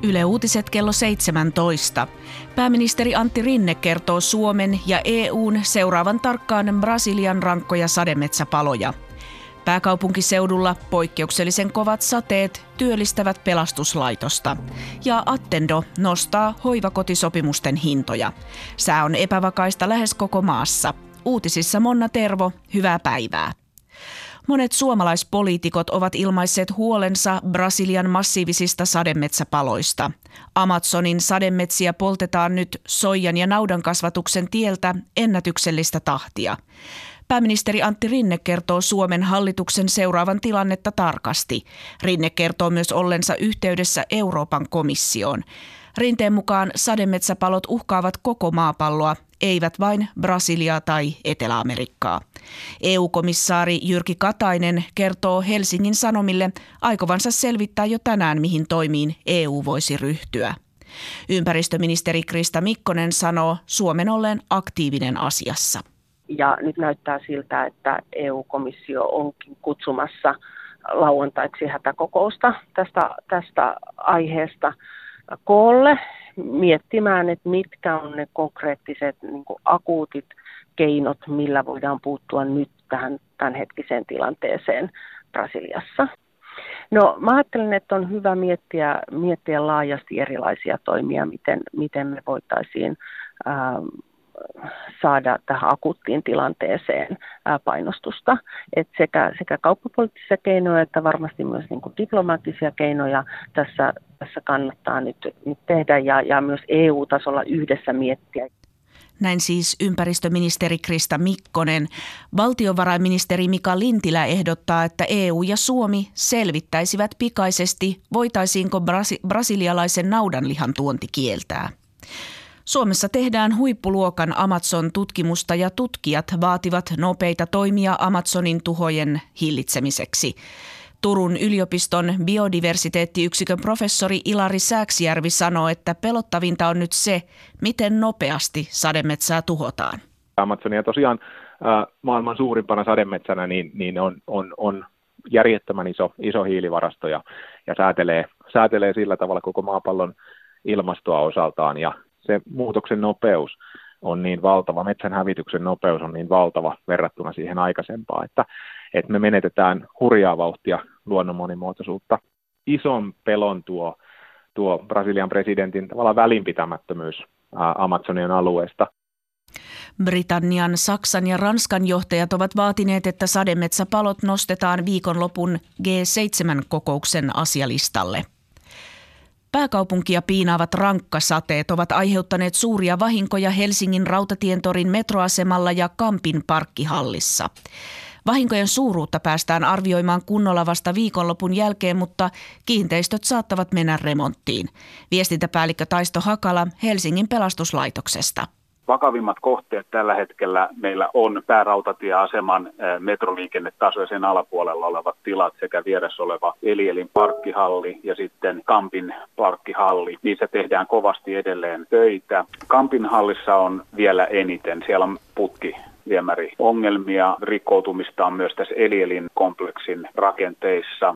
Yle Uutiset kello 17. Pääministeri Antti Rinne kertoo Suomen ja EUn seuraavan tarkkaan Brasilian rankkoja sademetsäpaloja. Pääkaupunkiseudulla poikkeuksellisen kovat sateet työllistävät pelastuslaitosta. Ja Attendo nostaa hoivakotisopimusten hintoja. Sää on epävakaista lähes koko maassa. Uutisissa Monna Tervo, hyvää päivää. Monet suomalaispoliitikot ovat ilmaisseet huolensa Brasilian massiivisista sademetsäpaloista. Amazonin sademetsiä poltetaan nyt soijan ja naudan kasvatuksen tieltä ennätyksellistä tahtia. Pääministeri Antti Rinne kertoo Suomen hallituksen seuraavan tilannetta tarkasti. Rinne kertoo myös ollensa yhteydessä Euroopan komissioon. Rinteen mukaan sademetsäpalot uhkaavat koko maapalloa, eivät vain Brasiliaa tai Etelä-Amerikkaa. EU-komissaari Jyrki Katainen kertoo Helsingin Sanomille aikovansa selvittää jo tänään, mihin toimiin EU voisi ryhtyä. Ympäristöministeri Krista Mikkonen sanoo Suomen olleen aktiivinen asiassa. Ja nyt näyttää siltä, että EU-komissio onkin kutsumassa lauantaiksi hätäkokousta tästä aiheesta koolle miettimään, että mitkä on ne konkreettiset akuutit keinot, millä voidaan puuttua nyt tähän tämänhetkiseen tilanteeseen Brasiliassa. No, mä ajattelen, että on hyvä miettiä laajasti erilaisia toimia, miten me voitaisiin saada tähän akuuttiin tilanteeseen painostusta. Et sekä kauppapoliittisia keinoja että varmasti myös diplomaattisia keinoja tässä kannattaa nyt tehdä ja myös EU-tasolla yhdessä miettiä. Näin siis ympäristöministeri Krista Mikkonen. Valtiovarainministeri Mika Lintilä ehdottaa, että EU ja Suomi selvittäisivät pikaisesti, voitaisiinko brasilialaisen naudanlihan tuonti kieltää. Suomessa tehdään huippuluokan Amazon-tutkimusta ja tutkijat vaativat nopeita toimia Amazonin tuhojen hillitsemiseksi. Turun yliopiston biodiversiteettiyksikön professori Ilari Sääksijärvi sanoo, että pelottavinta on nyt se, miten nopeasti sademetsää tuhotaan. Amazonia tosiaan maailman suurimpana sademetsänä niin on järjettömän iso hiilivarasto ja säätelee sillä tavalla koko maapallon ilmastoa osaltaan ja se muutoksen nopeus on niin valtava, metsän hävityksen nopeus on niin valtava verrattuna siihen aikaisempaan, että me menetetään hurjaa vauhtia luonnon monimuotoisuutta. Ison pelon tuo Brasilian presidentin tavallaan välinpitämättömyys Amazonian alueesta. Britannian, Saksan ja Ranskan johtajat ovat vaatineet, että sademetsäpalot nostetaan viikonlopun G7-kokouksen asialistalle. Pääkaupunkia piinaavat rankkasateet ovat aiheuttaneet suuria vahinkoja Helsingin Rautatientorin metroasemalla ja Kampin parkkihallissa. Vahinkojen suuruutta päästään arvioimaan kunnolla vasta viikonlopun jälkeen, mutta kiinteistöt saattavat mennä remonttiin. Viestintäpäällikkö Taisto Hakala Helsingin pelastuslaitoksesta. Vakavimmat kohteet tällä hetkellä meillä on päärautatieaseman metroliikennetaso ja sen alapuolella olevat tilat sekä vieressä oleva Elielin parkkihalli ja sitten Kampin parkkihalli. Niissä tehdään kovasti edelleen töitä. Kampin hallissa on vielä eniten. Siellä on putkiviemäri-ongelmia. Rikkoutumista on myös tässä Elielin kompleksin rakenteissa.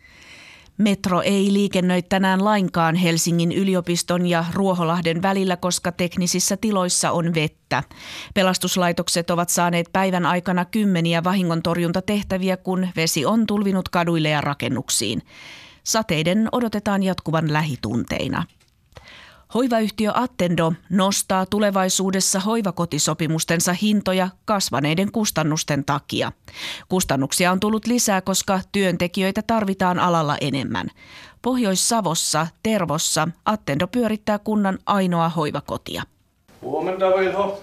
Metro ei liikennöi tänään lainkaan Helsingin yliopiston ja Ruoholahden välillä, koska teknisissä tiloissa on vettä. Pelastuslaitokset ovat saaneet päivän aikana kymmeniä vahingontorjuntatehtäviä, kun vesi on tulvinut kaduille ja rakennuksiin. Sateiden odotetaan jatkuvan lähitunteina. Hoivayhtiö Attendo nostaa tulevaisuudessa hoivakotisopimustensa hintoja kasvaneiden kustannusten takia. Kustannuksia on tullut lisää, koska työntekijöitä tarvitaan alalla enemmän. Pohjois-Savossa, Tervossa, Attendo pyörittää kunnan ainoa hoivakotia. Huomenta, Vilho.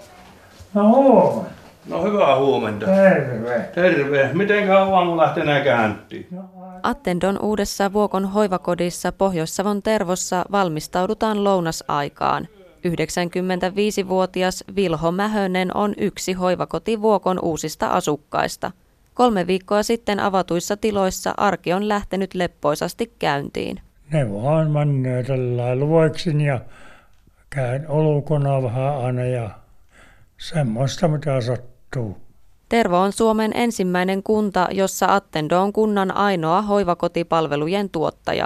No hyvää huomenta. Terve. Mitenkä aamu lähtenä käyntiin? Attendon uudessa Vuokon hoivakodissa Pohjois-Savon Tervossa valmistaudutaan lounasaikaan. 95-vuotias Vilho Mähönen on yksi hoivakoti Vuokon uusista asukkaista. 3 viikkoa sitten avatuissa tiloissa arki on lähtenyt leppoisasti käyntiin. Ne vaan menee tällä luoksin ja käyn ulkona vähän aina ja semmoista mitä sattuu. Tervo on Suomen ensimmäinen kunta, jossa Attendo on kunnan ainoa hoivakotipalvelujen tuottaja.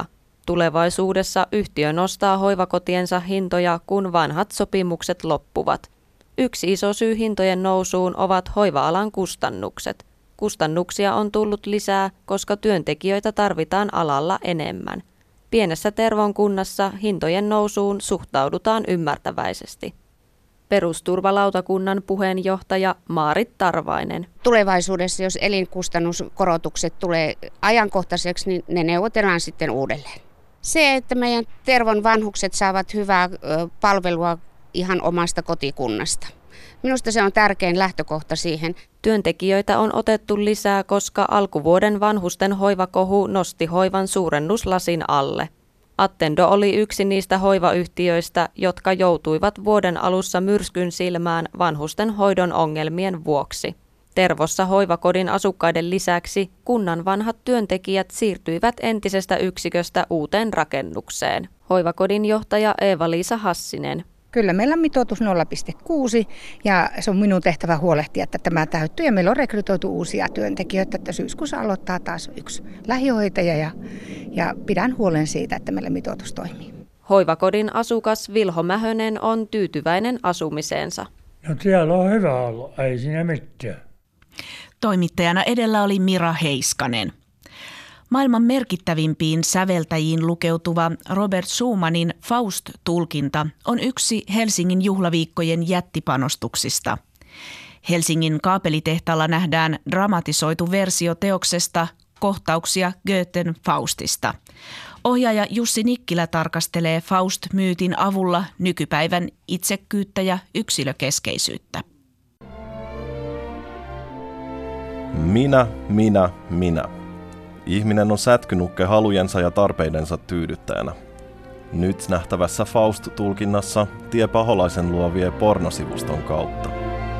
Tulevaisuudessa yhtiö nostaa hoivakotiensa hintoja, kun vanhat sopimukset loppuvat. Yksi iso syy hintojen nousuun ovat hoiva-alan kustannukset. Kustannuksia on tullut lisää, koska työntekijöitä tarvitaan alalla enemmän. Pienessä Tervon kunnassa hintojen nousuun suhtaudutaan ymmärtäväisesti. Perusturvalautakunnan puheenjohtaja Maarit Tarvainen. Tulevaisuudessa, jos elinkustannuskorotukset tulee ajankohtaiseksi, niin ne neuvotellaan sitten uudelleen. Se, että meidän Tervon vanhukset saavat hyvää palvelua ihan omasta kotikunnasta. Minusta se on tärkein lähtökohta siihen. Työntekijöitä on otettu lisää, koska alkuvuoden vanhusten hoivakohu nosti hoivan suurennuslasin alle. Attendo oli yksi niistä hoivayhtiöistä, jotka joutuivat vuoden alussa myrskyn silmään vanhusten hoidon ongelmien vuoksi. Tervossa hoivakodin asukkaiden lisäksi kunnan vanhat työntekijät siirtyivät entisestä yksiköstä uuteen rakennukseen. Hoivakodin johtaja Eeva-Liisa Hassinen. Kyllä meillä on mitoitus 0,6 ja se on minun tehtävä huolehtia, että tämä täyttyy. Ja meillä on rekrytoitu uusia työntekijöitä, että syyskuussa aloittaa taas yksi lähihoitaja ja pidän huolen siitä, että meillä mitoitus toimii. Hoivakodin asukas Vilho Mähönen on tyytyväinen asumiseensa. No siellä on hyvä olla, ei siinä mitään. Toimittajana edellä oli Mira Heiskanen. Maailman merkittävimpiin säveltäjiin lukeutuva Robert Schumannin Faust-tulkinta on yksi Helsingin juhlaviikkojen jättipanostuksista. Helsingin kaapelitehtaalla nähdään dramatisoitu versio teoksesta kohtauksia Goethen Faustista. Ohjaaja Jussi Nikkilä tarkastelee Faust-myytin avulla nykypäivän itsekkyyttä ja yksilökeskeisyyttä. Minä. Ihminen on sätkynukke halujensa ja tarpeidensa tyydyttäjänä. Nyt nähtävässä Faust-tulkinnassa tie paholaisen luo vie pornosivuston kautta.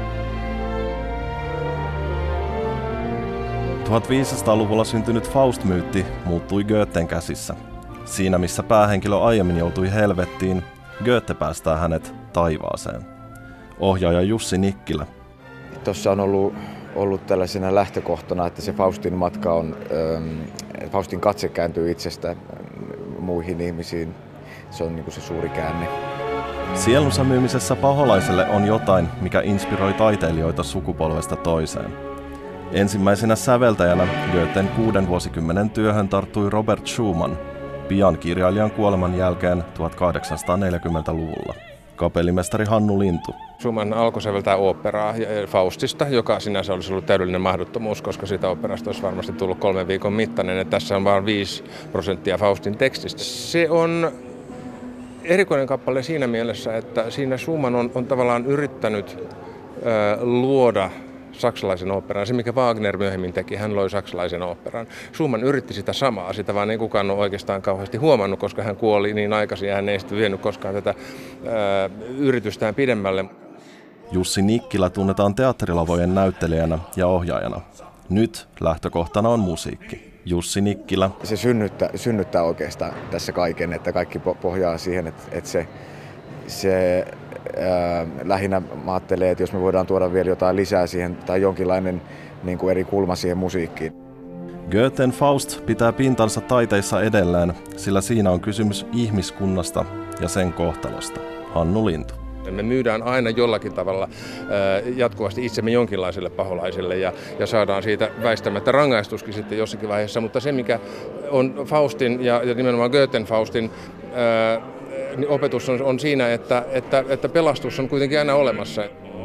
1500-luvulla syntynyt Faust-myytti muuttui Goethen käsissä. Siinä missä päähenkilö aiemmin joutui helvettiin, Goethe päästää hänet taivaaseen. Ohjaaja Jussi Nikkilä. Tuossa on ollut tällaisena lähtökohtana, että se Faustin matka on, Faustin katse kääntyy itsestä muihin ihmisiin. Se on niin kuin se suuri käänne. Sielunsa myymisessä paholaiselle on jotain, mikä inspiroi taiteilijoita sukupolvesta toiseen. Ensimmäisenä säveltäjänä Goethen 6 vuosikymmenen työhön tarttui Robert Schumann, pian kirjailijan kuoleman jälkeen 1840-luvulla. Kapellimestari Hannu Lintu. Schumann alkoi säveltää oopperaa Faustista, joka sinänsä olisi ollut täydellinen mahdottomuus, koska siitä oopperasta olisi varmasti tullut 3 viikon mittainen. Että tässä on vain 5% Faustin tekstistä. Se on erikoinen kappale siinä mielessä, että siinä Schumann on tavallaan yrittänyt luoda saksalaisen oopperan. Se, mikä Wagner myöhemmin teki, hän loi saksalaisen oopperan. Schumann yritti sitä samaa, sitä vaan ei kukaan ole oikeastaan kauheasti huomannut, koska hän kuoli niin aikaisin ja hän ei sitten vienyt koskaan tätä yritystään pidemmälle. Jussi Nikkilä tunnetaan teatterilavojen näyttelijänä ja ohjaajana. Nyt lähtökohtana on musiikki. Jussi Nikkilä. Se synnyttää oikeastaan tässä kaiken, että kaikki pohjaa siihen, että se lähinnä mä ajattelen, että jos me voidaan tuoda vielä jotain lisää siihen tai jonkinlainen niin kuin eri kulma siihen musiikkiin. Goethen Faust pitää pintansa taiteissa edelleen, sillä siinä on kysymys ihmiskunnasta ja sen kohtalosta. Hannu Lintu. Me myydään aina jollakin tavalla jatkuvasti itsemme jonkinlaiselle paholaiselle ja saadaan siitä väistämättä rangaistuskin sitten jossakin vaiheessa, mutta se mikä on Faustin ja nimenomaan Goethen Faustin opetus on siinä, että pelastus on kuitenkin aina olemassa.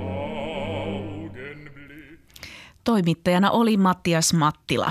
Toimittajana oli Mattias Mattila.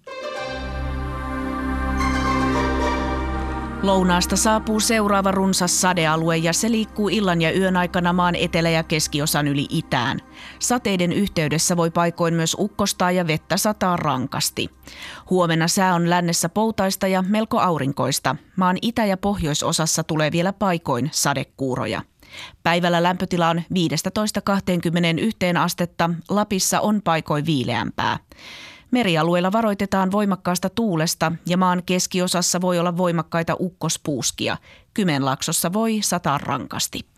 Lounaasta saapuu seuraava runsas sadealue ja se liikkuu illan ja yön aikana maan etelä- ja keskiosan yli itään. Sateiden yhteydessä voi paikoin myös ukkostaa ja vettä sataa rankasti. Huomenna sää on lännessä poutaista ja melko aurinkoista. Maan itä- ja pohjoisosassa tulee vielä paikoin sadekuuroja. Päivällä lämpötila on 15-21 astetta, Lapissa on paikoin viileämpää. Merialueilla varoitetaan voimakkaasta tuulesta ja maan keskiosassa voi olla voimakkaita ukkospuuskia. Kymenlaaksossa voi sataa rankasti.